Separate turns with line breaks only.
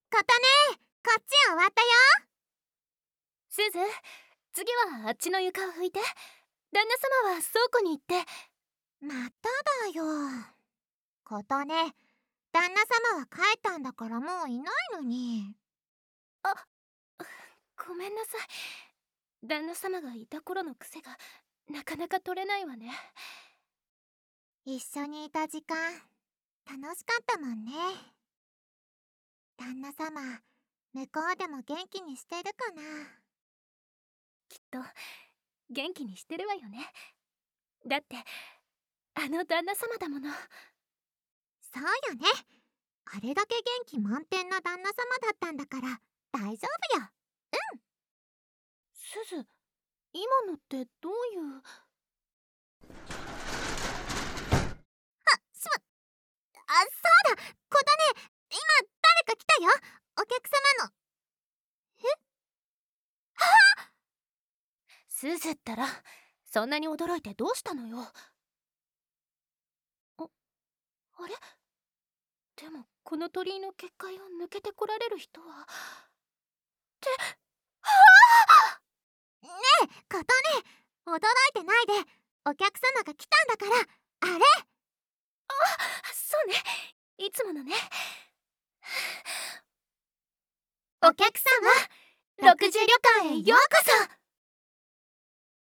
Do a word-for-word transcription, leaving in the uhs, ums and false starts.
琴音、こっち終わったよ。
すず、次はあっちの床を拭いて。旦那様は倉庫に行って。
まただよ。琴音、旦那様は帰ったんだからもういないのに。
あ、ごめんなさい。旦那様がいた頃の癖がなかなか取れないわね。
一緒にいた時間楽しかったもんね。旦那様、向こうでも元気にしてるかな。
きっと元気にしてるわよね。だってあの旦那様だもの。
そうよね。あれだけ元気満点な旦那様だったんだから大丈夫よ。うん。
すず、今のってどういう。
あ、しまあ、そうだ、琴音、今誰か来たよ。お客様の。え？はあ！
すずったらそんなに驚いてどうしたのよ。あ、あれ？でもこの鳥居の結界を抜けてこられる人はって。はあ！
ねえ、琴音、驚いてないで。お客様が来たんだから、あれ。
あ、そうね、いつものね。
お客様、六十旅館へようこそ。